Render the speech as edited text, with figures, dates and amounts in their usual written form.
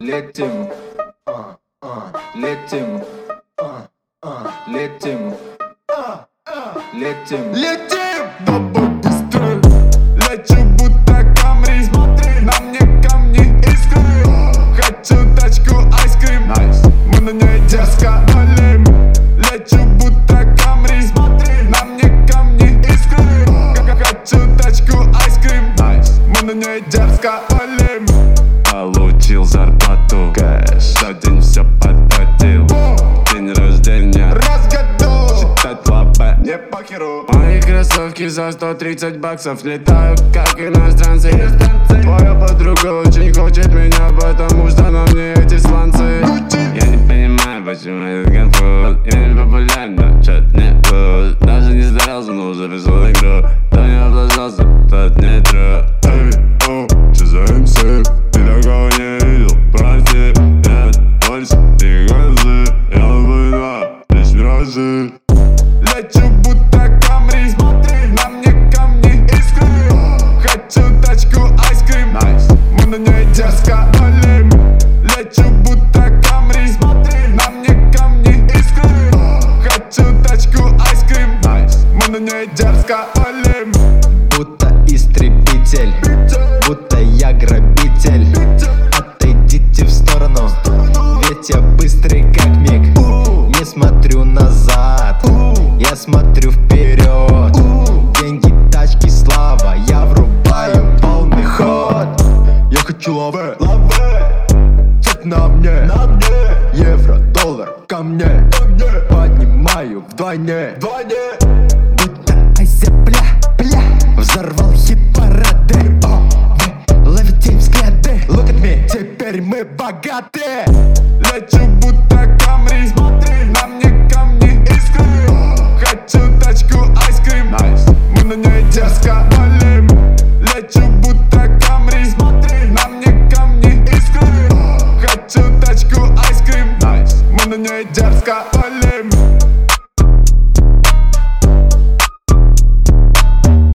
Летим, летим, летим, летим, Летим, баба, быстро. Лечу будто Камри. Смотри, на мне камни искры. Хочу тачку айскрим. Мы на ней дерзко валим. Лечу будто Камри. Смотри, на мне камни искры. Хочу тачку айскрим. Мы на ней дерзко валим. Получил зарплату, кэш, за день все потратил. День рождения, Разгадал. считать лапы Не похеру. Мои кроссовки за 130 баксов летают, как иностранцы. Твоя подруга очень хочет меня, потому что на мне эти сланцы. Я не понимаю, почему этот конфуз. Я не популярен, чё-то не луз. Даже не старался, но уже пришел игру. Кто не облажался, тот не true. Эй, о, чё за МС? Ты такого не видел, прости. Нет, больше не грозы. Я понимаю, лишь миражи. Лечу будто Камри. Смотри, на мне камни искры. Хочу тачку айскрим. Мы на ней дерзко валим. Лечу будто Камри. Смотри, на мне камни искры. Хочу тачку айскрим. Мы на ней дерзко валим. будто истребитель, будто я грабитель. Отойдите в сторону, ведь я быстрый как миг. Не смотрю назад, я смотрю вперед. Деньги, тачки, слава, я врубаю полный ход. Я хочу лаве, цепь на мне, евро, доллар, ко мне. Поднимаю вдвойне. Будто айзепля, взорвал хит-парады. Вы ловите взгляды, look at me. Теперь мы богаты. Лечу будто Камри. Смотри, на мне камни искры. Хочу тачку айскрим. Мы на ней дерзко валим. Лечу будто Камри. Смотри, на мне камни искры. Хочу тачку айскрим. Мы на ней дерзко валим.